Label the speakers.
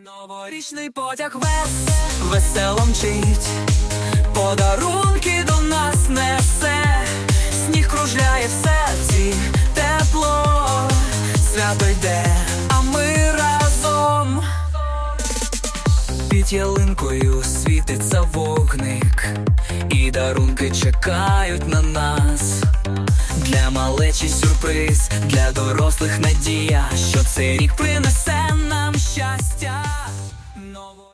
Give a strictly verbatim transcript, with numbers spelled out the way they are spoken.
Speaker 1: Новорічний потяг вес, весело мчить, подарунки до нас несе, сніг кружляє в серці, тепло, свято йде, а ми разом. Під ялинкою світиться вогник, і дарунки чекають на нас. Для малечі сюрприз, для дорослих надія, що цей рік принесе.